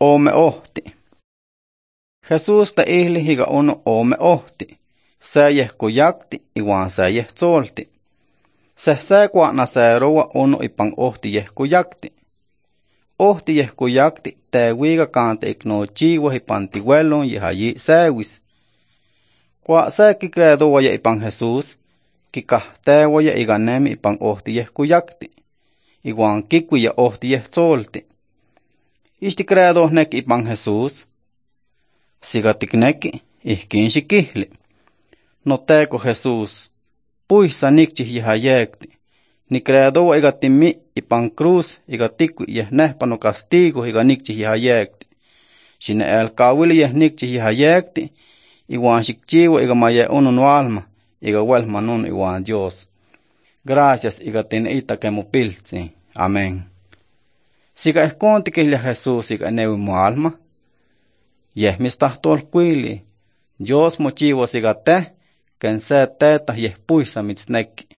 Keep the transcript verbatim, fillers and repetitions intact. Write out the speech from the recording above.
ome ohti. Jesús ta ihli higa uno ome ohti, seyeh kuyakti iwan seyeh tsolti. Seh se kuana serowa uno ipan ohti yeh kuyakti. Ohti yeh kuyakti tewiga kante iknochiwa ipan tiwelon yeh allí sewis. Kua se kikredowaya ipan Jesús, kikahtewaya iga nemi ipan ohti yeh kuyakti, iwan kikuya ohti yeh tsolti. Ixtikredohneki ipan Jesús? Siga tikneki, ihkin xikihli. Noteko Jesús, puisa nikchih yeh ayekti. Nikredowa iga timi ipan cruz iga tikui yeh nehpa no castigo iga nikchih yeh ayekti. Xine elkawili yeh nikchih yeh ayekti, iwan xikchiwa iga ma ye uno noalma, iga wel manon iwan Dios. Gracias iga tiniita kemopiltzi. Amén. Siga ihkon tikihlia Jesús iga newi moalma, yeh mitztahtolkuili, Dios mochiwas iga teh, ken se teta yeh puisa mitzneki.